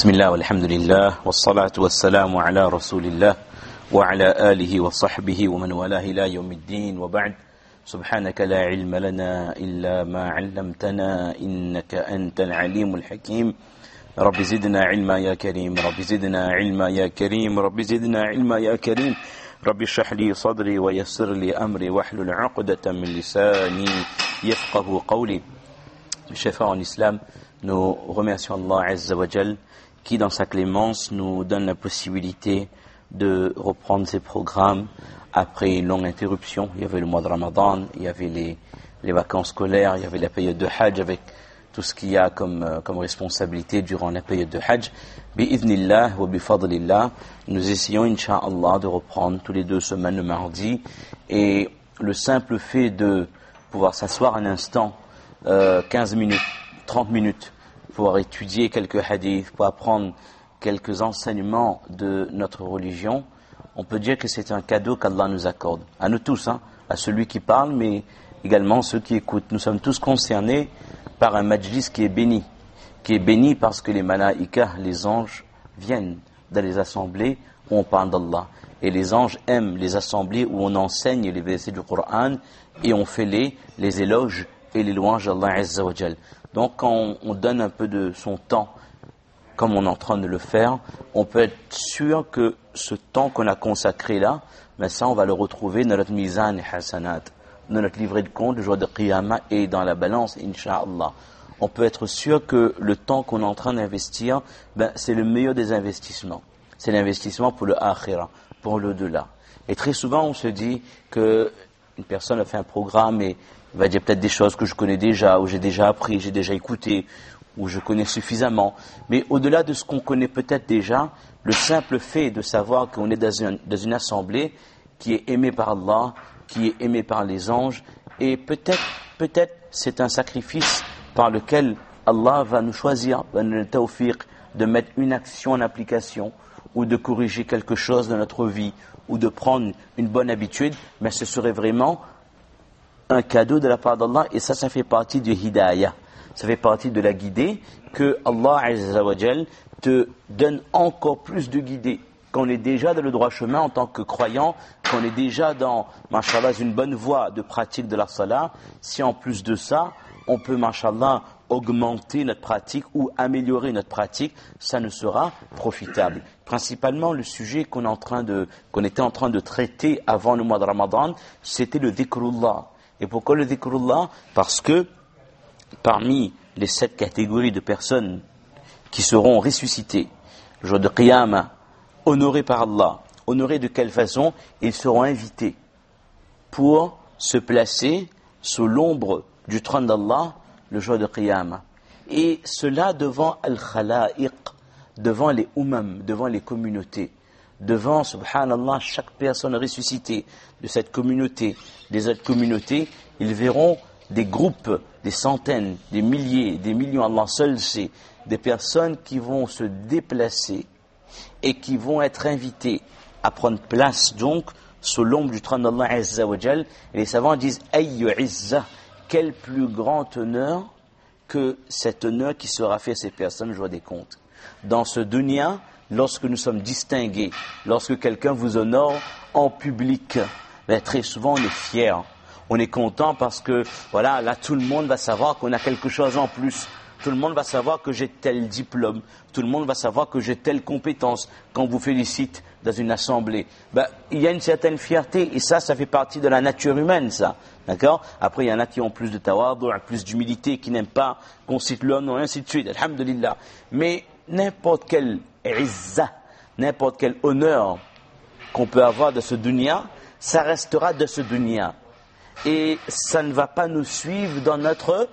بسم الله والحمد لله والصلاة والسلام على رسول الله وعلى آله وصحبه ومن والاه إلى يوم الدين وبعد سبحانك لا علم لنا إلا ما علمتنا إنك أنت العليم الحكيم رب زدنا علما يا كريم رب زدنا علما يا كريم رب زدنا علما يا كريم رب اشرح لي صدري ويسر لي أمري واحلل عقدة من لساني يفقه قولي. Mes chers frères en islam, nous remercions Allah Azza wa Jal qui dans sa clémence nous donne la possibilité de reprendre ces programmes après une longue interruption. Il y avait le mois de Ramadan, il y avait les vacances scolaires, il y avait la période de Hajj avec tout ce qu'il y a comme responsabilité durant la période de Hajj. Bi'idhnillah wa bifadlillah, nous essayons incha'Allah de reprendre tous les 2 semaines le mardi, et le simple fait de pouvoir s'asseoir un instant 15 minutes, 30 minutes, pour étudier quelques hadiths, pour apprendre quelques enseignements de notre religion, on peut dire que c'est un cadeau qu'Allah nous accorde. À nous tous, à celui qui parle, mais également ceux qui écoutent. Nous sommes tous concernés par un majlis qui est béni parce que les malaïkas, les anges, viennent dans les assemblées où on parle d'Allah. Et les anges aiment les assemblées où on enseigne les versets du Coran et on fait les éloges et les louanges d'Allah Azza wa Jal. Donc quand on donne un peu de son temps, comme on est en train de le faire, on peut être sûr que ce temps qu'on a consacré là, mais ça on va le retrouver dans notre mizan et hasanat, dans notre livret de compte le jour de Qiyamah et dans la balance, incha'Allah. On peut être sûr que le temps qu'on est en train d'investir, c'est le meilleur des investissements. C'est l'investissement pour le akhira, pour l'au-delà. Et très souvent on se dit que une personne a fait un programme et il va dire peut-être des choses que je connais déjà, ou j'ai déjà appris, j'ai déjà écouté, ou je connais suffisamment. Mais au-delà de ce qu'on connaît peut-être déjà, le simple fait de savoir qu'on est dans une assemblée qui est aimée par Allah, qui est aimée par les anges, et peut-être c'est un sacrifice par lequel Allah va nous choisir, va nous donner le tawfiq de mettre une action en application, ou de corriger quelque chose dans notre vie, ou de prendre une bonne habitude, mais ce serait vraiment un cadeau de la part d'Allah, et ça fait partie du hidayah, ça fait partie de la guidée, que Allah Azza wa Jal te donne encore plus de guidée, qu'on est déjà dans le droit chemin en tant que croyant, qu'on est déjà dans, mashallah, une bonne voie de pratique de la salat. Si en plus de ça, on peut, mashallah, augmenter notre pratique ou améliorer notre pratique, ça ne sera profitable. Principalement, le sujet qu'on était en train de traiter avant le mois de Ramadan, c'était le dhikrullah. Et pourquoi le dhikrullah? Parce que parmi les 7 catégories de personnes qui seront ressuscitées le jour de Qiyamah, honorées par Allah, honorées de quelle façon? Ils seront invités pour se placer sous l'ombre du trône d'Allah le jour de Qiyamah. Et cela devant al-khala'iq, devant les umam, devant les communautés, devant, subhanallah, chaque personne ressuscitée de cette communauté, des autres communautés, ils verront des groupes, des centaines, des milliers, des millions, Allah seul sait, des personnes qui vont se déplacer et qui vont être invitées à prendre place donc sous l'ombre du trône d'Allah Azza wa Jal. Et les savants disent ayyu izza, quel plus grand honneur que cet honneur qui sera fait à ces personnes le jour des comptes. Dans ce dunya, lorsque nous sommes distingués, lorsque quelqu'un vous honore en public, très souvent on est fier, on est content parce que voilà, là tout le monde va savoir qu'on a quelque chose en plus. Tout le monde va savoir que j'ai tel diplôme, tout le monde va savoir que j'ai telle compétence. Quand on vous félicite dans une assemblée, il y a une certaine fierté, et ça fait partie de la nature humaine, ça. D'accord? Après, il y en a qui ont plus de tawadu', plus d'humilité, qui n'aiment pas qu'on cite leur nom, et ainsi de suite. Alhamdulillah. Mais n'importe quel izza, n'importe quel honneur qu'on peut avoir de ce dunya, ça restera de ce dunya. Et ça ne va pas nous suivre dans notre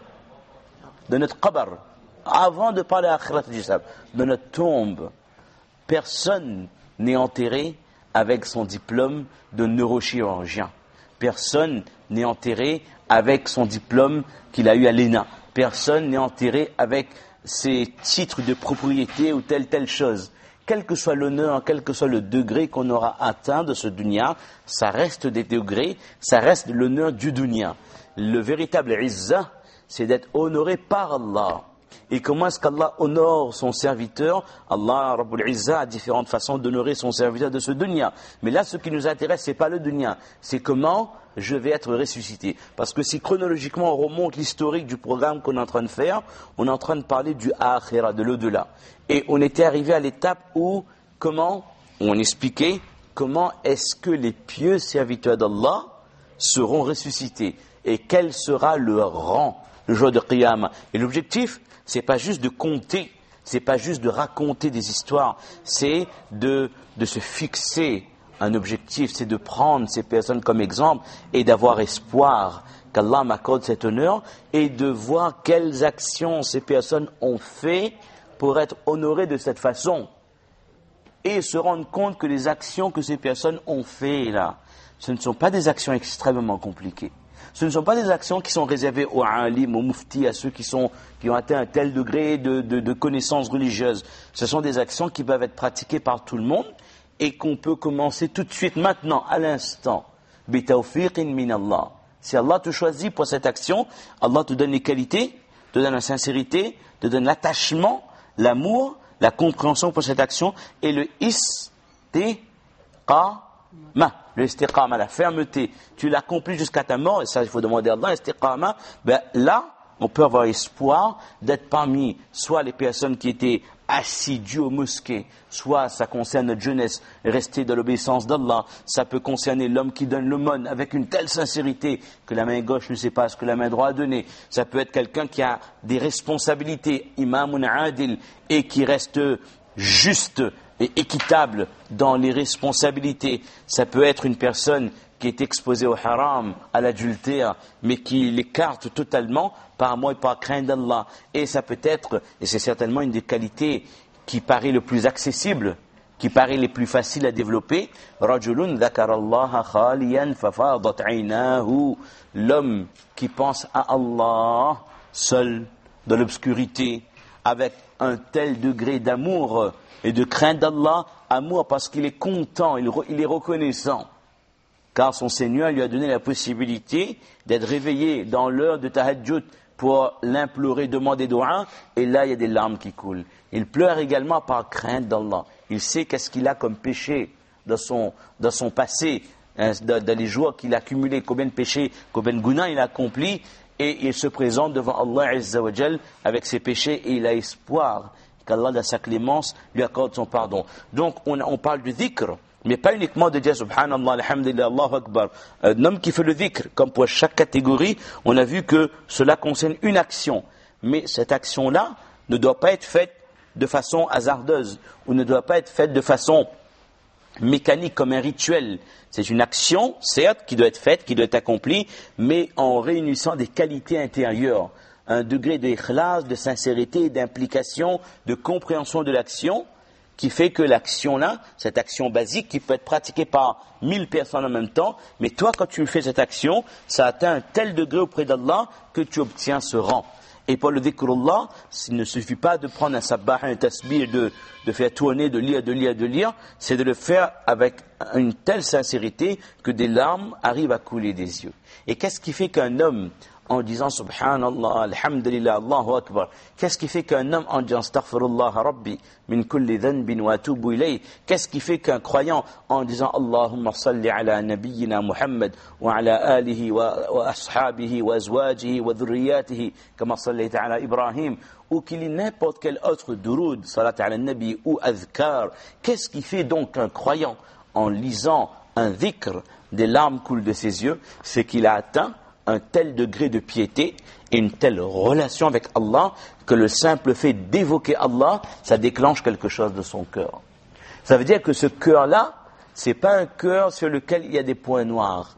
qabr. Avant de parler à Akhirat al-Jisab, dans notre tombe, personne n'est enterré avec son diplôme de neurochirurgien. Personne n'est enterré avec son diplôme qu'il a eu à l'ENA. Personne n'est enterré avec ses titres de propriété ou telle chose. Quel que soit l'honneur, quel que soit le degré qu'on aura atteint de ce dunya, ça reste des degrés, ça reste l'honneur du dunya. Le véritable izza, c'est d'être honoré par Allah. Et comment est-ce qu'Allah honore son serviteur? Allah, Rabbul Izzah, a différentes façons d'honorer son serviteur de ce dunya. Mais là, ce qui nous intéresse, c'est pas le dunya, c'est comment je vais être ressuscité. Parce que si chronologiquement on remonte l'historique du programme qu'on est en train de faire, on est en train de parler du akhira, de l'au-delà. Et on était arrivé à l'étape où, on expliquait comment est-ce que les pieux serviteurs d'Allah seront ressuscités et quel sera leur rang le jour de Qiyamah. Et l'objectif, c'est pas juste de compter, c'est pas juste de raconter des histoires, c'est de se fixer un objectif, c'est de prendre ces personnes comme exemple et d'avoir espoir qu'Allah m'accorde cet honneur et de voir quelles actions ces personnes ont fait pour être honorées de cette façon. Et se rendre compte que les actions que ces personnes ont fait là, ce ne sont pas des actions extrêmement compliquées. Ce ne sont pas des actions qui sont réservées aux alim, aux muftis, à ceux qui ont atteint un tel degré de connaissances religieuses. Ce sont des actions qui peuvent être pratiquées par tout le monde et qu'on peut commencer tout de suite, maintenant, à l'instant. Bitawfiqin min Allah. Si Allah te choisit pour cette action, Allah te donne les qualités, te donne la sincérité, te donne l'attachement, l'amour, la compréhension pour cette action et le istiqama, la fermeté. Tu l'accomplis jusqu'à ta mort, et ça il faut demander à Allah, istiqama, là, on peut avoir espoir d'être parmi soit les personnes qui étaient assidues aux mosquées, soit ça concerne notre jeunesse, rester dans l'obéissance d'Allah, ça peut concerner l'homme qui donne l'aumône avec une telle sincérité que la main gauche ne sait pas ce que la main droite a donné, ça peut être quelqu'un qui a des responsabilités, imamun adil, et qui reste juste et équitable dans les responsabilités, ça peut être une personne qui est exposée au haram, à l'adultère, mais qui l'écarte totalement par amour et par crainte d'Allah. Et ça peut être, et c'est certainement une des qualités qui paraît le plus accessible, qui paraît les plus faciles à développer, rajulun dhakarallaha khaliyan fafadat aynahu, l'homme qui pense à Allah seul dans l'obscurité, avec un tel degré d'amour et de crainte d'Allah, amour parce qu'il est content, il est reconnaissant, car son Seigneur lui a donné la possibilité d'être réveillé dans l'heure de tahajjud pour l'implorer, demander doua, et là il y a des larmes qui coulent. Il pleure également par crainte d'Allah. Il sait qu'est-ce qu'il a comme péché dans son passé, dans les jours qu'il a accumulés, combien de péchés, combien de gounas il a accompli, et il se présente devant Allah Azza wa Jal avec ses péchés, et il a espoir qu'Allah, dans sa clémence, lui accorde son pardon. Donc on parle du dhikr, mais pas uniquement de dire subhanallah, alhamdulillah, Allahu akbar. Un homme qui fait le dhikr, comme pour chaque catégorie, on a vu que cela concerne une action. Mais cette action-là ne doit pas être faite de façon hasardeuse, ou ne doit pas être faite de façon mécanique, comme un rituel. C'est une action, certes, qui doit être faite, qui doit être accomplie, mais en réunissant des qualités intérieures. Un degré d'ikhlas, de sincérité, d'implication, de compréhension de l'action, qui fait que l'action-là, cette action basique qui peut être pratiquée par 1000 personnes en même temps, mais toi, quand tu fais cette action, ça atteint un tel degré auprès d'Allah que tu obtiens ce rang. Et pour le dhikrullah, il ne suffit pas de prendre un sabbah, un tasbih, de faire tourner, de lire, c'est de le faire avec une telle sincérité que des larmes arrivent à couler des yeux. Et qu'est-ce qui fait qu'un homme, en disant subhanallah, alhamdulillah, Allahu akbar, qu'est-ce qui fait qu'un homme en disant astaghfirullah rabbi min kulli dhanbin wa atubu ilayh, qu'est-ce qui fait qu'un croyant en disant Allahumma salli ala nabiyyina Muhammad wa ala alihi wa ashabihi wa azwajihi wa dhurriyyatihi kama sallayta ala Ibrahim, ou qu'il ait n'importe quel autre duroud, salat ala nabi ou adhkar, qu'est-ce qui fait donc qu'un croyant en lisant un dhikr, des larmes coulent de ses yeux, c'est qu'il a atteint un tel degré de piété et une telle relation avec Allah que le simple fait d'évoquer Allah, ça déclenche quelque chose de son cœur. Ça veut dire que ce cœur-là, c'est pas un cœur sur lequel il y a des points noirs.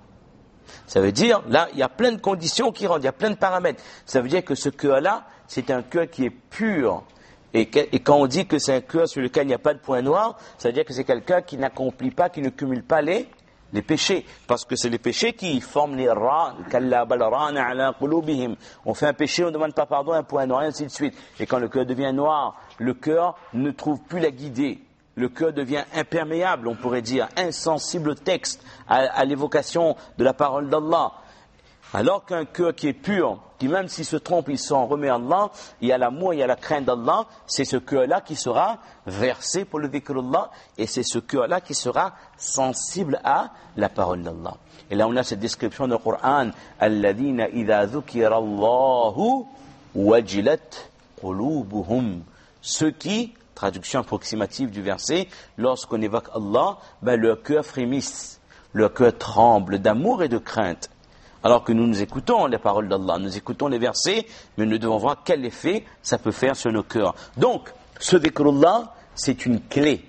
Ça veut dire, là, il y a plein de conditions qui rentrent, il y a plein de paramètres. Ça veut dire que ce cœur-là, c'est un cœur qui est pur. Et quand on dit que c'est un cœur sur lequel il n'y a pas de points noirs, ça veut dire que c'est quelqu'un qui n'accomplit pas, qui ne cumule pas les péchés, parce que c'est les péchés qui forment les ra, kalla bal rana ala qulubihim. On fait un péché, on ne demande pas pardon, un point noir, et ainsi de suite. Et quand le cœur devient noir, le cœur ne trouve plus la guider. Le cœur devient imperméable, on pourrait dire, insensible au texte, à l'évocation de la parole d'Allah. Alors qu'un cœur qui est pur, qui même s'il se trompe, il s'en remet à Allah, il y a l'amour, il y a la crainte d'Allah, c'est ce cœur-là qui sera versé pour le dhikrullah, et c'est ce cœur-là qui sera sensible à la parole d'Allah. Et là on a cette description du Coran, alladhina idha dhukira Allahu wajilat qulubuhum. Ceux qui, traduction approximative du verset, lorsqu'on évoque Allah, leur cœur frémisse, leur cœur tremble d'amour et de crainte. Alors que nous écoutons les paroles d'Allah, nous écoutons les versets, mais nous devons voir quel effet ça peut faire sur nos cœurs. Donc, ce dhikrullah, c'est une clé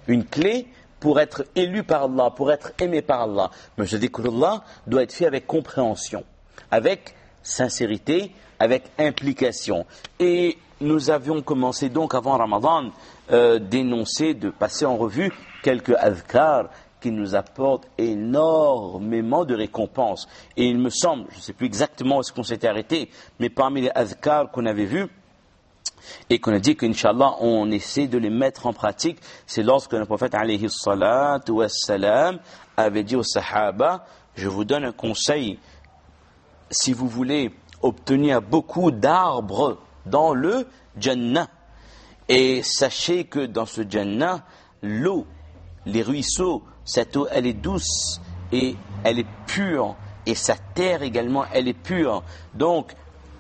pour être élu par Allah, pour être aimé par Allah. Mais ce dhikrullah doit être fait avec compréhension, avec sincérité, avec implication. Et nous avions commencé donc avant Ramadan d'énoncer, de passer en revue quelques adhkars qui nous apportent énormément de récompenses. Et il me semble, je ne sais plus exactement où est-ce qu'on s'était arrêté, mais parmi les adhkars qu'on avait vus, et qu'on a dit qu'Inch'Allah, on essaie de les mettre en pratique, c'est lorsque le prophète alayhi salatu wassalam avait dit aux sahaba, je vous donne un conseil, si vous voulez obtenir beaucoup d'arbres dans le Jannah, et sachez que dans ce Jannah, l'eau, les ruisseaux, cette eau, elle est douce et elle est pure. Et sa terre également, elle est pure. Donc,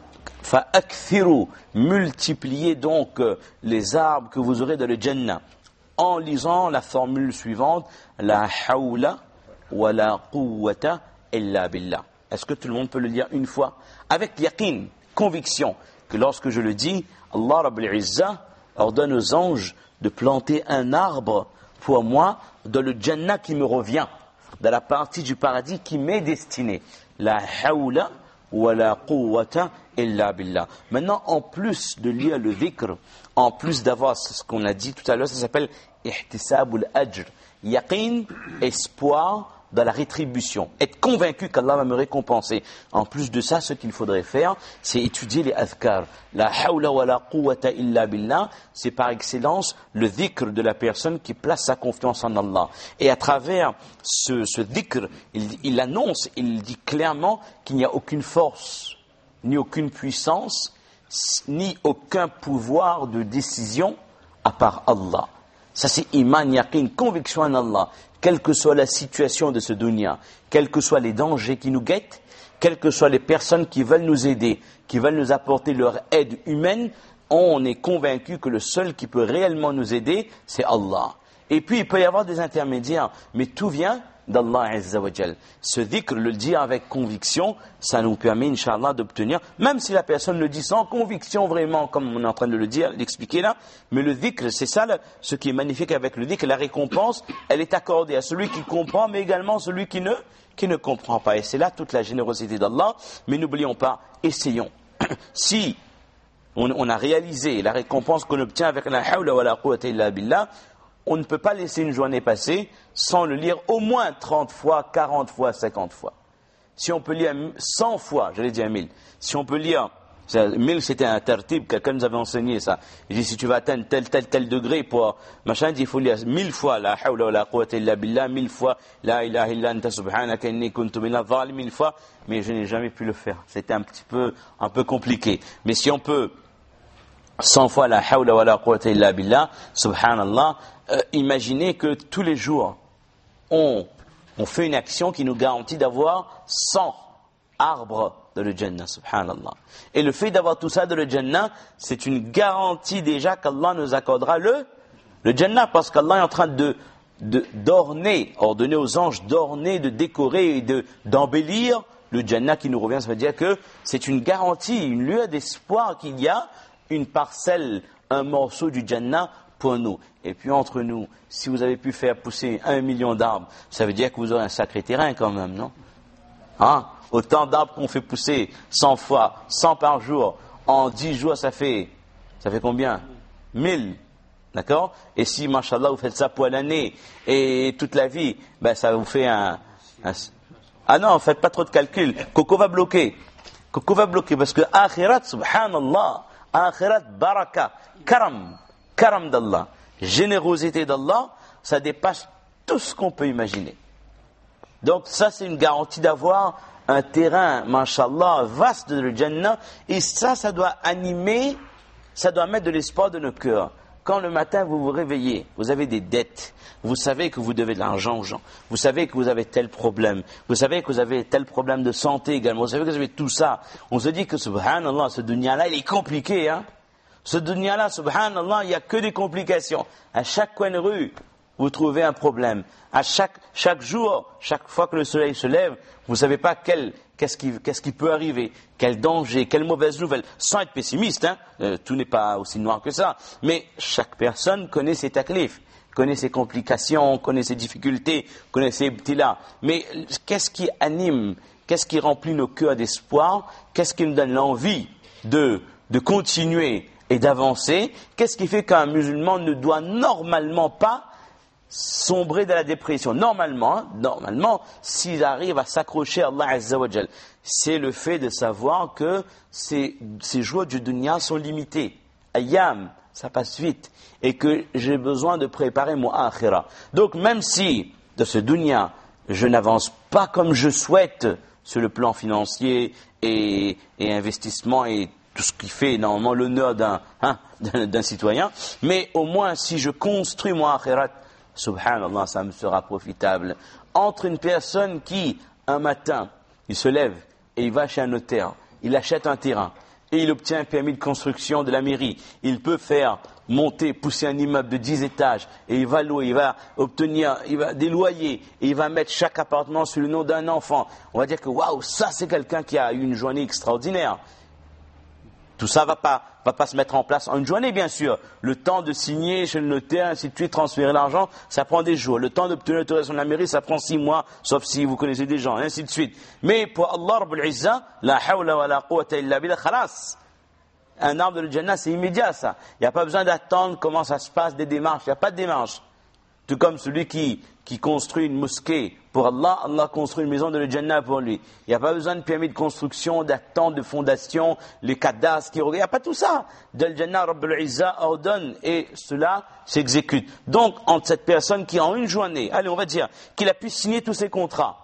fa'akthiru, multipliez donc les arbres que vous aurez dans le Jannah. En lisant la formule suivante, la hawla wa la quwwata illa billah. Est-ce que tout le monde peut le lire une fois? Avec yaqin, conviction, que lorsque je le dis, Allah Rabbul Izzah ordonne aux anges de planter un arbre pour moi, dans le Jannah qui me revient, dans la partie du paradis qui m'est destinée. La hawla wa la quwwata illa billah. Maintenant, en plus de lire le dhikr, en plus d'avoir ce qu'on a dit tout à l'heure, ça s'appelle ihtisabul ajr. Yaqin, espoir dans la rétribution. Être convaincu qu'Allah va me récompenser. En plus de ça, ce qu'il faudrait faire, c'est étudier les adhkar. La hawla wa la quwwata illa billah, c'est par excellence le dhikr de la personne qui place sa confiance en Allah. Et à travers ce dhikr, il annonce, il dit clairement qu'il n'y a aucune force, ni aucune puissance, ni aucun pouvoir de décision à part Allah. Ça c'est iman, yaqin, conviction en Allah. Quelle que soit la situation de ce dunya, quels que soient les dangers qui nous guettent, quelles que soient les personnes qui veulent nous aider, qui veulent nous apporter leur aide humaine, on est convaincu que le seul qui peut réellement nous aider, c'est Allah. Et puis il peut y avoir des intermédiaires, mais tout vient d'Allah Azza wa Jal. Ce dhikr, le dire avec conviction, ça nous permet, Inch'Allah, d'obtenir, même si la personne le dit sans conviction vraiment, comme on est en train de le dire, l'expliquer là, mais le dhikr, c'est ça, ce qui est magnifique avec le dhikr, la récompense, elle est accordée à celui qui comprend, mais également à celui qui ne comprend pas. Et c'est là toute la générosité d'Allah, mais n'oublions pas, essayons. Si on a réalisé la récompense qu'on obtient avec la hawla wa la quwwata illa billah, on ne peut pas laisser une journée passer sans le lire au moins 30 fois, 40 fois, 50 fois. Si on peut lire 100 fois, j'allais dire 1000, si on peut lire, 1000 c'était un tartib, quelqu'un nous avait enseigné ça. Il dit si tu vas atteindre tel degré pour machin, il faut lire 1000 fois la hawla wa la quwwata illa billah, 1000 fois la ilaha illa anta subhanaka inni kuntu minadh dhalimin, 1000 fois, mais je n'ai jamais pu le faire. C'était un peu compliqué. Mais si on peut 100 fois la hawla wa la quwwata illa billah, subhanallah, imaginez que tous les jours, on fait une action qui nous garantit d'avoir 100 arbres de le Jannah, subhanallah. Et le fait d'avoir tout ça de le Jannah, c'est une garantie déjà qu'Allah nous accordera le Jannah, parce qu'Allah est en train d'orner, ordonner aux anges d'orner, de décorer et d'embellir le Jannah qui nous revient. Ça veut dire que c'est une garantie, une lueur d'espoir qu'il y a une parcelle, un morceau du Jannah pour nous. Et puis entre nous, si vous avez pu faire pousser 1 million d'arbres, ça veut dire que vous aurez un sacré terrain quand même, non? Autant d'arbres qu'on fait pousser 100 fois, 100 par jour, en 10 jours, ça fait combien? 1000. D'accord? Et si, mashallah, vous faites ça pour l'année et toute la vie, ça vous fait Ah non, faites pas trop de calculs. Coco va bloquer parce que akhirat, subhanallah, akhirat baraka, karam d'Allah, générosité d'Allah, ça dépasse tout ce qu'on peut imaginer. Donc ça, c'est une garantie d'avoir un terrain, mashallah, vaste de Jannah, et ça doit animer, ça doit mettre de l'espoir dans nos cœurs. Quand le matin vous vous réveillez, vous avez des dettes, vous savez que vous devez de l'argent aux gens, vous savez que vous avez tel problème, vous savez que vous avez tel problème de santé également, vous savez que vous avez tout ça. On se dit que subhanallah, ce dunya-là, il est compliqué, hein. Ce dunya-là, subhanallah, il n'y a que des complications. À chaque coin de rue, vous trouvez un problème. À chaque jour, chaque fois que le soleil se lève, vous ne savez pas qu'est-ce qui peut arriver, quel danger, quelle mauvaise nouvelle. Sans être pessimiste, hein, tout n'est pas aussi noir que ça. Mais chaque personne connaît ses taklifs, connaît ses complications, connaît ses difficultés, connaît ses ibtilas. Mais qu'est-ce qui anime, qu'est-ce qui remplit nos cœurs d'espoir, qu'est-ce qui nous donne l'envie de continuer et d'avancer? Qu'est-ce qui fait qu'un musulman ne doit normalement pas sombrer dans la dépression? Normalement, s'il arrive à s'accrocher à Allah Azza wa Jal, c'est le fait de savoir que ces jours du dunya sont limités. Ayyam, ça passe vite, et que j'ai besoin de préparer mon akhira. Donc même si de ce dunya, je n'avance pas comme je souhaite sur le plan financier et investissement et tout ce qui fait normalement l'honneur d'un citoyen, mais au moins si je construis mon akhirat, subhanallah, ça me sera profitable. Entre une personne qui, un matin, il se lève et il va chez un notaire, il achète un terrain et il obtient un permis de construction de la mairie, il peut faire pousser un immeuble de 10 étages et il va louer, il va des loyers et il va mettre chaque appartement sur le nom d'un enfant. On va dire que waouh, ça c'est quelqu'un qui a eu une journée extraordinaire. Tout ça va pas se mettre en place en une journée, bien sûr. Le temps de signer chez le notaire, ainsi de suite, transférer l'argent, ça prend des jours. Le temps d'obtenir l'autorisation de la mairie, ça prend 6 mois, sauf si vous connaissez des gens, ainsi de suite. Mais pour Allah Rabbul Izza, la hawla wa la quwwata illa billah, khalas. Un arbre de Jannah, c'est immédiat, ça. Il n'y a pas besoin d'attendre comment ça se passe, des démarches. Il n'y a pas de démarche. Tout comme celui qui construit une mosquée pour Allah, Allah construit une maison de Jannah pour lui. Il n'y a pas besoin de permis de construction, d'attente, de fondation, les cadastres il n'y a pas tout ça. De Jannah, Rabbul Izza ordonne et cela s'exécute. Donc, entre cette personne qui en une journée, allez, on va dire, qu'il a pu signer tous ses contrats,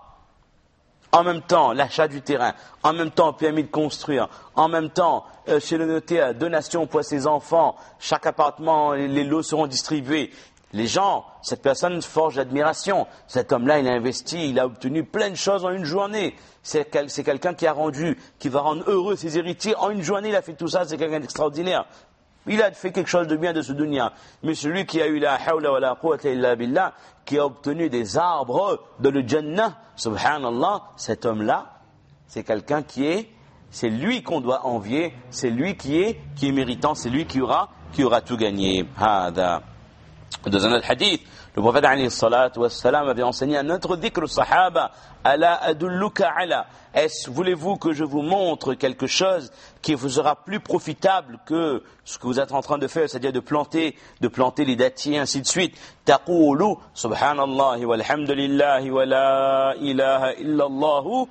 en même temps l'achat du terrain, en même temps permis de construire, en même temps chez le notaire, donation pour ses enfants, chaque appartement, les lots seront distribués. Les gens, cette personne forge l'admiration. Cet homme-là, il a investi, il a obtenu plein de choses en une journée. C'est quelqu'un qui va rendre heureux ses héritiers. En une journée, il a fait tout ça, c'est quelqu'un d'extraordinaire. Il a fait quelque chose de bien de ce dunya. Mais celui qui a eu la hawla wa la quwwata illa billah, qui a obtenu des arbres de le Jannah, subhanallah, cet homme-là, c'est quelqu'un c'est lui qu'on doit envier, c'est lui qui est méritant, c'est lui qui aura tout gagné. Hada. Dans un autre hadith, le prophète alayhi salatu wassalam avait enseigné un autre dhikr sahaba, ala adulluka ala. Voulez-vous que je vous montre quelque chose qui vous sera plus profitable que ce que vous êtes en train de faire, c'est-à-dire de planter les dattiers, ainsi de suite. Taqulu subhanallah walhamdulillahi wa la ilaha illallah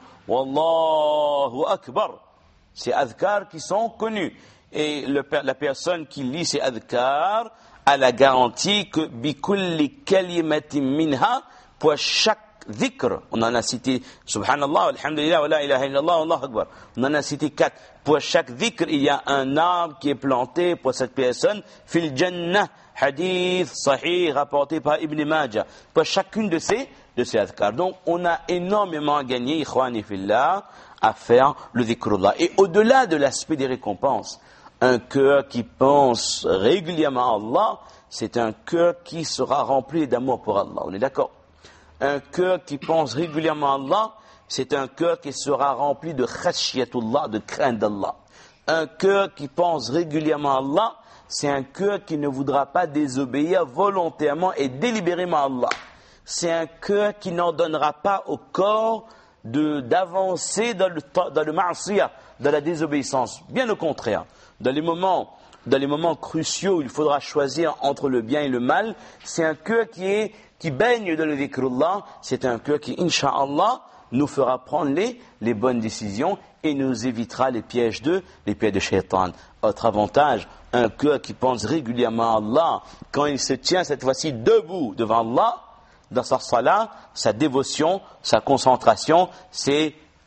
wallahu akbar. Ces adhkars qui sont connus. Et la personne qui lit ces adhkars a la garantie que bikulli kalimatin minha, pour chaque dhikr, on en a cité subhanallah, alhamdulillah, wa la ilaha illallah, Allahu akbar. On en a cité 4. Pour chaque dhikr, il y a un arbre qui est planté pour cette personne, fil jannah, hadith sahih rapporté par Ibn Majah. Pour chacune de ces adhkars. Donc, on a énormément gagné, ikhwani fillah, à faire le dhikrullah. Et au-delà de l'aspect des récompenses, un cœur qui pense régulièrement à Allah, c'est un cœur qui sera rempli d'amour pour Allah. On est d'accord? Un cœur qui pense régulièrement à Allah, c'est un cœur qui sera rempli de khashiyatullah, de crainte d'Allah. Un cœur qui pense régulièrement à Allah, c'est un cœur qui ne voudra pas désobéir volontairement et délibérément à Allah. C'est un cœur qui n'en donnera pas au corps d'avancer dans le ma'asiyah, dans la désobéissance. Bien au contraire. Dans les moments cruciaux où il faudra choisir entre le bien et le mal, c'est un cœur qui baigne dans le dhikrullah, c'est un cœur qui, incha'Allah, nous fera prendre les bonnes décisions et nous évitera les pièges de shaitan. Autre avantage, un cœur qui pense régulièrement à Allah, quand il se tient cette fois-ci debout devant Allah, dans sa salat, sa dévotion, sa concentration, c'est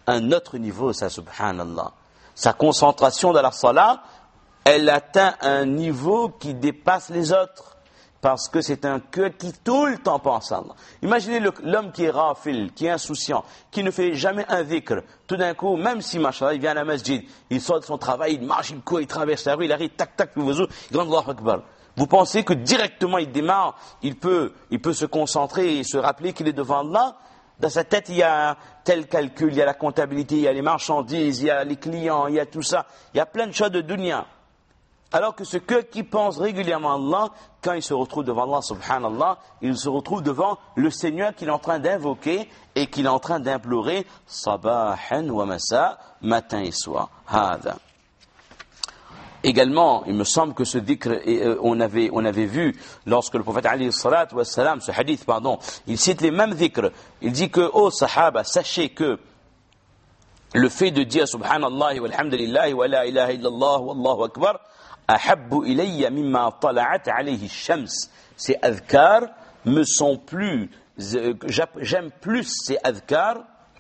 un autre niveau, ça, subhanallah. Sa concentration dans la salat, elle atteint un niveau qui dépasse les autres. Parce que c'est un cœur qui tout le temps pense à Allah. Imaginez l'homme qui est rafil, qui est insouciant, qui ne fait jamais un dhikr. Tout d'un coup, même si, machallah, il vient à la masjid, il sort de son travail, il marche, il court, il traverse la rue, il arrive, tac, tac, il grande Allahu Akbar. Vous pensez que directement il démarre, il peut se concentrer et se rappeler qu'il est devant Allah? Dans sa tête, il y a tel calcul, il y a la comptabilité, il y a les marchandises, il y a les clients, il y a tout ça. Il y a plein de choses de dunya. Alors que ce cœur qui pense régulièrement à Allah, quand il se retrouve devant Allah, subhanallah, il se retrouve devant le Seigneur qu'il est en train d'invoquer et qu'il est en train d'implorer, sabahan wa masa, matin et soir. Hada. Également, il me semble que ce dhikr, on avait vu, lorsque le prophète alayhi salatu wa salam, ce hadith, pardon, il cite les mêmes dhikrs. Il dit que, ô sahaba, sachez que le fait de dire subhanallah walhamdulillah wa la ilaha illallah wallahu akbar, ahabbu ilayya mimma tala'at alayhi shams. Ces adhkars me sont plus, j'aime plus ces adhkars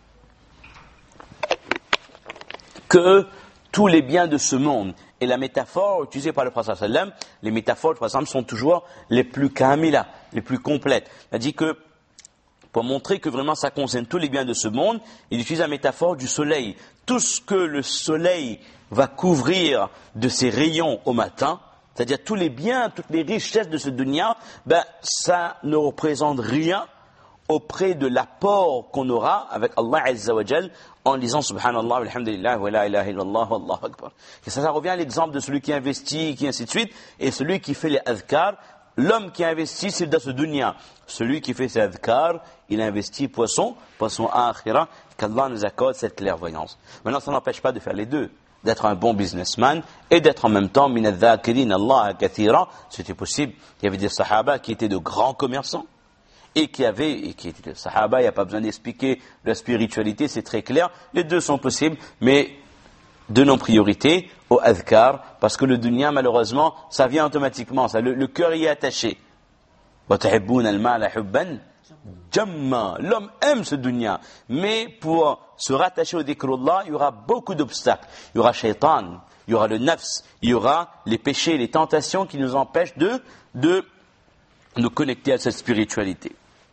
que tous les biens de ce monde. Et la métaphore utilisée par le prophète sallam, les métaphores du prophète sont toujours les plus kamila, les plus complètes. Il a dit que, pour montrer que vraiment ça concerne tous les biens de ce monde, il utilise la métaphore du soleil. Tout ce que le soleil va couvrir de ses rayons au matin, c'est-à-dire tous les biens, toutes les richesses de ce dunya, ça ne représente rien auprès de l'apport qu'on aura avec Allah Azza wa Jal en disant subhanallah, alhamdulillah, wa la ilaha illallah, wallahu akbar. Et ça revient à l'exemple de celui qui investit, qui ainsi de suite, et celui qui fait les adhkar. L'homme qui investit, c'est dans ce dunya. Celui qui fait ses adhkar, il investit poisson akhira, qu'Allah nous accorde cette clairvoyance. Maintenant, ça n'empêche pas de faire les deux, d'être un bon businessman et d'être en même temps min adh-dhakirin Allah kathira. C'était possible. Il y avait des sahaba qui étaient de grands commerçants et qui étaient des sahaba, il n'y a pas besoin d'expliquer la spiritualité, c'est très clair. Les deux sont possibles, mais donnons priorité au adhkar, parce que le dunya, malheureusement, ça vient automatiquement, ça, le cœur y est attaché. L'homme aime ce dunya, mais pour se rattacher au dhikrullah, il y aura beaucoup d'obstacles. Il y aura shaitan, il y aura le nafs, il y aura les péchés, les tentations qui nous empêchent de nous connecter à cette spiritualité.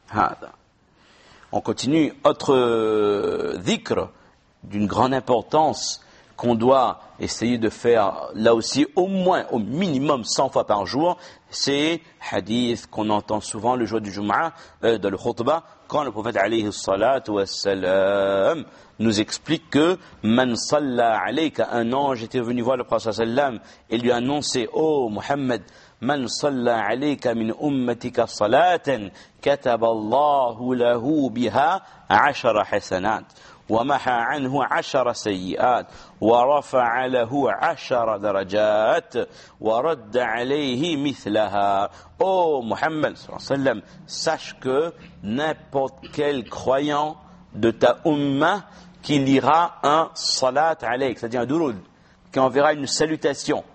On continue. Autre dhikr d'une grande importance qu'on doit essayer de faire là aussi au minimum 100 fois par jour, c'est hadith qu'on entend souvent le jour du Jumu'ah, dans le khutbah, quand le prophète alayhi salatu wassalam nous explique que man salla alayka, un ange était venu voir le prophète sallam et lui a annoncé: oh Muhammad, man salla alayka min ummatika salatan kataba Allahu lahu biha 10 hasanat ومحى عنه 10 سيئات ورفع له 10 درجات ورد عليه مثلها. Oh Muhammad sallallahu alayhi wa sallam, sache que n'importe quel croyant de ta ummah qui lira un salat alayk, c'est-à-dire un durud, qui enverra une salutation,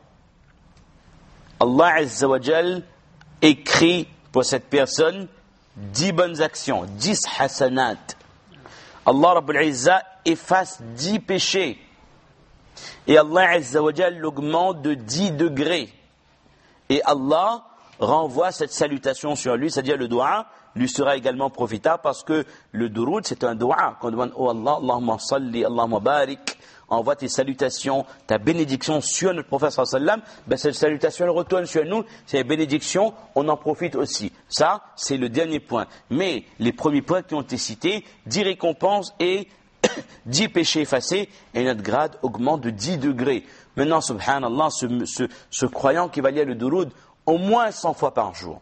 Allah Azza wa Jal écrit pour cette personne 10 bonnes actions, 10 hasanat. Allah Rabbul Izza efface 10 péchés. Et Allah Azza wa Jal l'augmente de 10 degrés. Et Allah renvoie cette salutation sur lui, c'est-à-dire le dua, lui sera également profitable parce que le durud, c'est un dua qu'on demande: oh Allah, Allahumma salli, Allahumma barik. Envoie tes salutations, ta bénédiction sur notre prophète sallallahu alayhi wa sallam. Cette salutation elle retourne sur nous, c'est une bénédiction, on en profite aussi. Ça, c'est le dernier point. Mais les premiers points qui ont été cités, 10 récompenses et 10 péchés effacés, et notre grade augmente de 10 degrés. Maintenant, subhanallah, ce croyant qui va lire le durud au moins 100 fois par jour.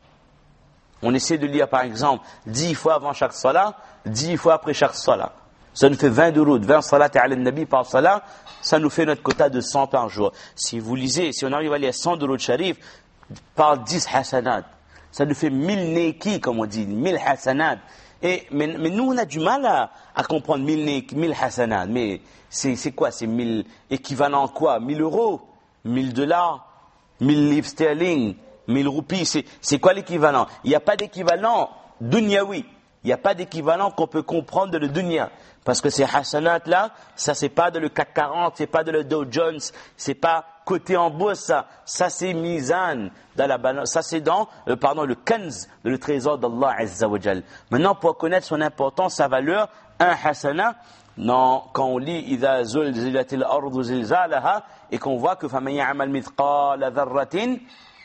On essaie de lire par exemple 10 fois avant chaque salat, 10 fois après chaque salat. Ça nous fait 20 durud, 20 salat ala nabi par salat, ça nous fait notre quota de 100 par jour. Si vous lisez, si on arrive à lire 100 durud sharif par 10 hasanat, ça nous fait 1000 neki, comme on dit, 1000 hasanat. Mais nous, on a du mal à comprendre 1000 hasanat. Mais c'est quoi? C'est 1000 équivalent quoi? 1000 euros, 1000 $, 1000 livres sterling, 1000 roupies. C'est quoi l'équivalent? Il n'y a pas d'équivalent dunyawi. Il il n'y a pas d'équivalent qu'on peut comprendre de le dunya. Parce que ces hasanat là, ça c'est pas de le CAC 40, c'est pas de le Dow Jones, c'est pas coté en bourse, ça c'est mizan dans la balance, ça c'est dans le kanz, le trésor d'Allah Azza wa Jal. Maintenant pour connaître son importance, sa valeur, un hasana, non, quand on lit idha zulzilatil ardu zilzalaha et qu'on voit que faman ya'mal mithqala dharratin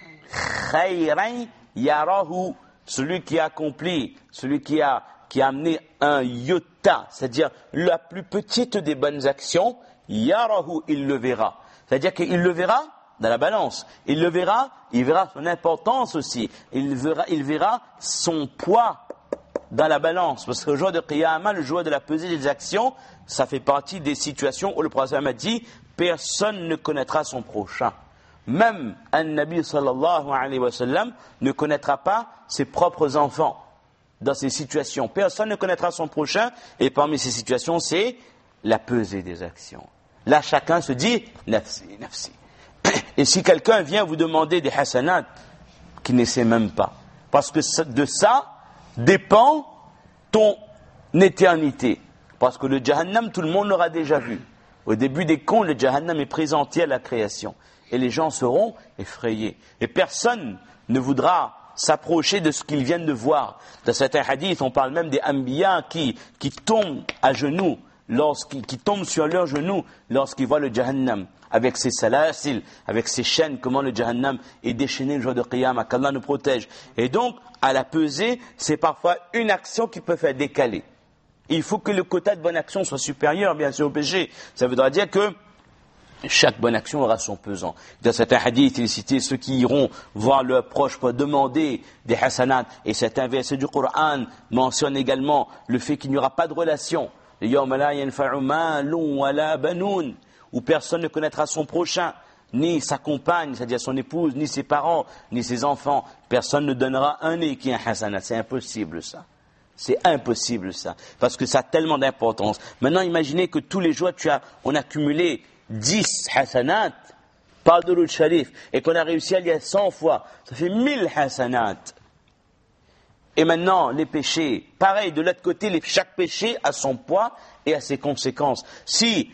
khayran yarahu, celui qui a accompli, celui qui a amené un iota, c'est-à-dire la plus petite des bonnes actions, yarahu, il le verra. C'est-à-dire qu'il le verra dans la balance. Il le verra, il verra son importance aussi. Il verra son poids dans la balance. Parce que le jour de Qiyamah, le jour de la pesée des actions, ça fait partie des situations où le prophète a dit, personne ne connaîtra son prochain. Même un Nabi sallallahu alayhi wa sallam ne connaîtra pas ses propres enfants. Dans ces situations, personne ne connaîtra son prochain, et parmi ces situations, c'est la pesée des actions. Là, chacun se dit nafsi, nafsi. Et si quelqu'un vient vous demander des hasanat, qu'il ne sait même pas, parce que de ça dépend ton éternité. Parce que le Jahannam, tout le monde l'aura déjà vu. Au début des contes, le Jahannam est présenté à la création, et les gens seront effrayés. Et personne ne voudra s'approcher de ce qu'ils viennent de voir. Dans certains hadiths, on parle même des Anbiya qui tombent à genoux, qui tombent sur leurs genoux lorsqu'ils voient le Jahannam, avec ses salasil, avec ses chaînes, comment le Jahannam est déchaîné le jour de Qiyamah, qu'Allah nous protège. Et donc, à la pesée, c'est parfois une action qui peut faire décaler. Il faut que le quota de bonne action soit supérieur, bien sûr, au péché. Ça voudra dire que chaque bonne action aura son pesant. Dans certains hadiths, il est cité ceux qui iront voir leurs proches pour demander des hasanat. Et certains versets du Coran mentionnent également le fait qu'il n'y aura pas de relation. Où personne ne connaîtra son prochain, ni sa compagne, c'est-à-dire son épouse, ni ses parents, ni ses enfants. Personne ne donnera un nez qui est un hasanat. C'est impossible ça. C'est impossible ça. Parce que ça a tellement d'importance. Maintenant, imaginez que tous les jours, on a cumulé 10 hasanat par Durud Sharif et qu'on a réussi à lire 100 fois, ça fait 1000 hasanat. Et maintenant, les péchés, pareil, de l'autre côté, chaque péché a son poids et a ses conséquences. Si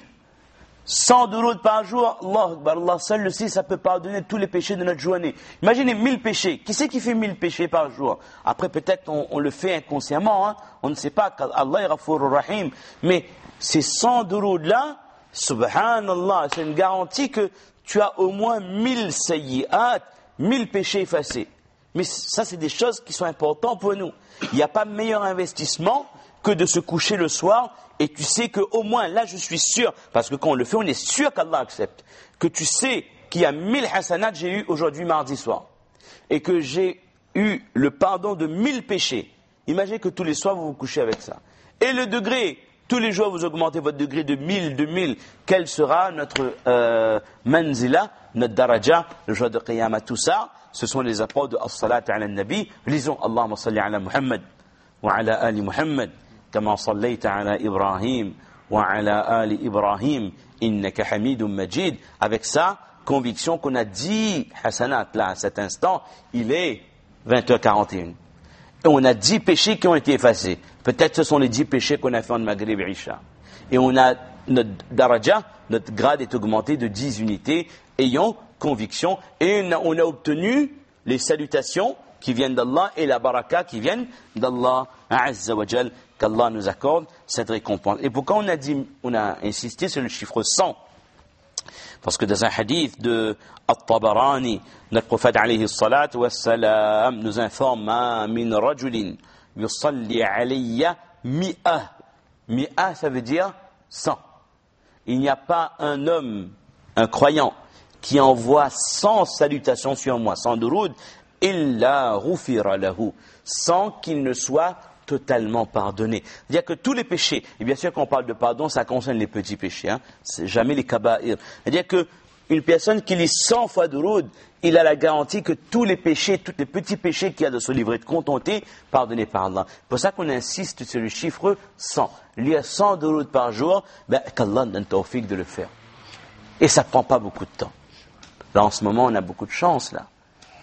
100 Durud par jour, Allah Akbar, Allah seul le sait, ça peut pardonner tous les péchés de notre journée. Imaginez 1000 péchés. Qui c'est qui fait 1000 péchés par jour? Après, peut-être on le fait inconsciemment, on ne sait pas qu'Allah est Ghafour Rahim. Mais ces 100 Durud là, subhanallah, c'est une garantie que tu as au moins 1000 sayyi'at, 1000 péchés effacés. Mais ça, c'est des choses qui sont importantes pour nous. Il n'y a pas meilleur investissement que de se coucher le soir et tu sais qu'au moins, là, je suis sûr, parce que quand on le fait, on est sûr qu'Allah accepte, que tu sais qu'il y a 1000 hasanat j'ai eu aujourd'hui mardi soir et que j'ai eu le pardon de 1000 péchés. Imaginez que tous les soirs, vous vous couchez avec ça. Et le degré, tous les jours, vous augmentez votre degré de 1000, 2000. Quel sera notre manzila, notre daraja, le jour de Qiyamah, tout ça? Ce sont les apôtres de As-Salat ala Nabi. Lisons Allahumma salli ala Muhammad wa ala ali Muhammad kama sallaita ala Ibrahim wa ala ali Ibrahim innaka hamidun majid. Avec ça, conviction qu'on a 10 hasanat là à cet instant, il est 20h41. Et on a 10 péchés qui ont été effacés. Peut-être ce sont les 10 péchés qu'on a fait en Maghrib et Isha. Et on a notre daraja, notre grade est augmenté de 10 unités, ayant conviction. Et on a obtenu les salutations qui viennent d'Allah et la baraka qui viennent d'Allah Azza wa Jal, qu'Allah nous accorde cette récompense. Et pourquoi on a insisté sur le chiffre 100? Parce que dans un hadith de At-Tabarani, notre prophète alayhi salat wa salam nous informe min rajulin yusalli alayya mi'ah. Mi'ah, ça veut dire 100. Il n'y a pas un homme, un croyant, qui envoie 100 salutations sur moi, 100 durud, illa ghufira lahu, sans qu'il ne soit totalement pardonné. C'est-à-dire que tous les péchés, et bien sûr quand on parle de pardon, ça concerne les petits péchés, c'est jamais les kaba'ir. C'est-à-dire que une personne qui lit 100 fois durud, il a la garantie que tous les péchés, tous les petits péchés qu'il y a dans ce livret de compte ont été pardonnés par Allah. C'est pour ça qu'on insiste sur le chiffre 100. Lire 100 durud par jour, qu'Allah donne tawfiq de le faire. Et ça ne prend pas beaucoup de temps. Là, en ce moment, on a beaucoup de chance, là.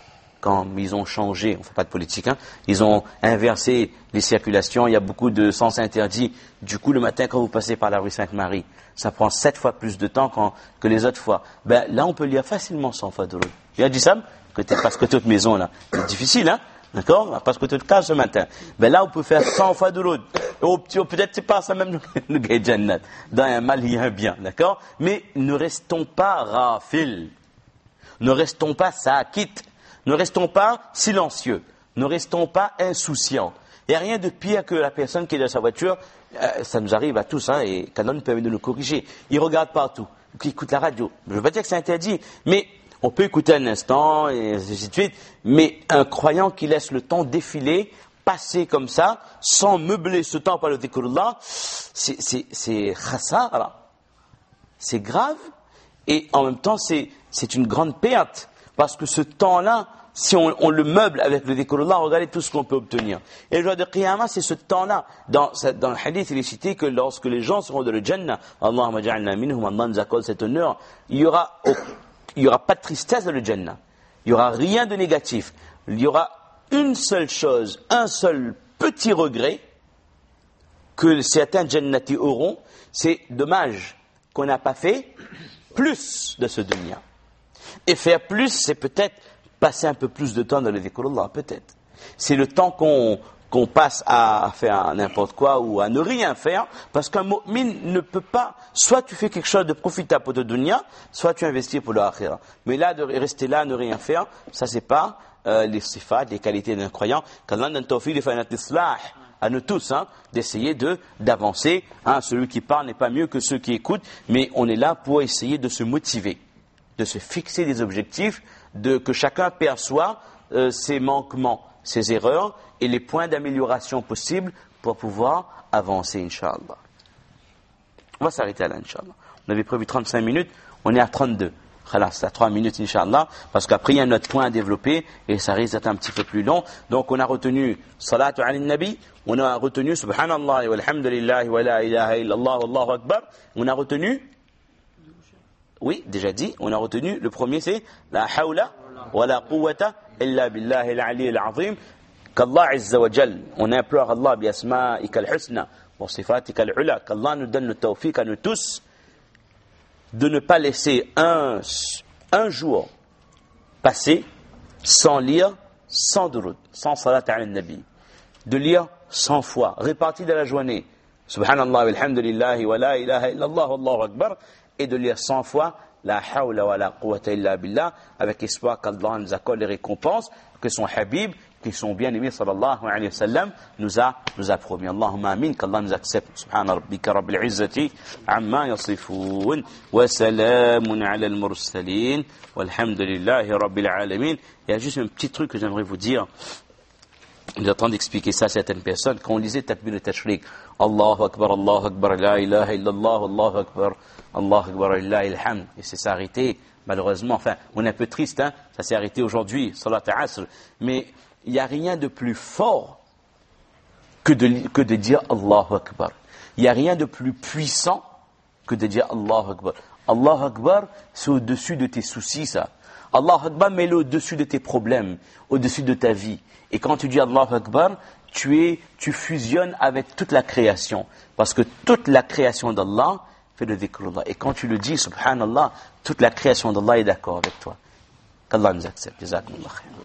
quand ils ont changé, on ne fait pas de politique, hein, ils ont inversé les circulations, il y a beaucoup de sens interdits. Du coup, le matin, quand vous passez par la rue Sainte-Marie, ça prend 7 fois plus de temps que les autres fois. Ben, là, on peut lire facilement 100 fois de l'eau. Il a dit ça, parce que toute maison, là, c'est difficile, hein, d'accord, parce que toute case ce matin. Ben là, on peut faire 100 fois de l'eau. Peut-être c'est pas ça même le gars Jannat. Dans un mal, il y a un bien, d'accord? Mais ne restons pas rafil. Ne restons pas sakit. Ne restons pas silencieux. Ne restons pas insouciants. Il n'y a rien de pire que la personne qui est dans sa voiture. Ça nous arrive à tous, hein, et Canon permet de nous corriger. Il regarde partout. Il écoute la radio. Je ne veux pas dire que c'est interdit, mais on peut écouter un instant, et ainsi de suite. Mais un croyant qui laisse le temps défiler, passer comme ça, sans meubler ce temps par le dhikrullah, c'est khassara. C'est grave, et en même temps, c'est une grande perte. Parce que ce temps-là, si on le meuble avec le dhikrullah, regardez tout ce qu'on peut obtenir. Et le jour de Qiyamah, c'est ce temps-là. Dans le hadith, il est cité que lorsque les gens seront dans le Jannah, Allahumma ja'alna minhum, Allah nous accorde cet honneur, il y aura pas de tristesse dans le Jannah. Il y aura rien de négatif. Il y aura une seule chose, un seul petit regret que certains Jannati auront, c'est dommage qu'on n'a pas fait plus de ce dunya. Et faire plus, c'est peut-être passer un peu plus de temps dans le dhikrullah, peut-être. C'est le temps qu'on passe à faire n'importe quoi ou à ne rien faire, parce qu'un mu'min ne peut pas, soit tu fais quelque chose de profitable pour le dunya, soit tu investis pour l'akhirah. Mais là, de rester là, ne rien faire, ça c'est pas les sifat, les qualités d'un croyant. Qu'Allah donne tawfiq à nous tous, hein, d'essayer d'avancer. Hein, celui qui parle n'est pas mieux que ceux qui écoutent, mais on est là pour essayer de se motiver, de se fixer des objectifs, que chacun perçoit ses manquements, ses erreurs et les points d'amélioration possibles pour pouvoir avancer, Inch'Allah. On va s'arrêter là, Inch'Allah. On avait prévu 35 minutes, on est à 32. Voilà, c'est à 3 minutes, Inch'Allah, parce qu'après il y a un autre point à développer et ça risque d'être un petit peu plus long. Donc on a retenu Salatu ala Nabi, on a retenu Subhanallah wa alhamdulillah wa la ilaha illallah wallahu akbar. On a retenu, oui, déjà dit, on a retenu, le premier c'est la hawla wa la quwwata illa billahi al-ali al-azim, qu'Allah azza wa jal, on implore Allah bi asma'ika al-husna wa sifatika al-ula, qu'Allah nous donne le tawfiq à nous tous de ne pas laisser un jour passer sans lire, sans durud, sans salat ala nabi. De lire 100 fois, réparti dans la journée. Subhanallah, alhamdulillah, wa la ilaha illallah, wallahu akbar. Et de lire 100 fois, la hawla wa la quwwata illa billah, avec espoir qu'Allah nous accorde les récompenses, que son habib, qui sont bien aimés, sallallahu alayhi wa sallam, nous a promis. Allahumma amin, qu'Allah nous accepte. Subhana rabbika rabbil izzati, amma yasifoun, wa salamun ala al-mursalin, walhamdulillahi rabbil alamin. Il y a juste un petit truc que j'aimerais vous dire. J'ai en train d'expliquer ça à certaines personnes. Quand on lisait Takbir al-Tashriq, Allahu Akbar, la ilaha illallah, Allahu Akbar, lillahi alhamd. Et c'est s'arrêté, malheureusement. Enfin, on est un peu triste, hein. Ça s'est arrêté aujourd'hui, Salat al-Asr. Mais il n'y a rien de plus fort que de dire Allahu Akbar. Il n'y a rien de plus puissant que de dire Allahu Akbar. Allahu Akbar, c'est au-dessus de tes soucis, ça. Allahu Akbar, mets-le au-dessus de tes problèmes, au-dessus de ta vie. Et quand tu dis Allahu Akbar, tu fusionnes avec toute la création. Parce que toute la création d'Allah fait le dhikrullah. Et quand tu le dis, subhanallah, toute la création d'Allah est d'accord avec toi. Qu'Allah nous accepte. Jazakumullah khair.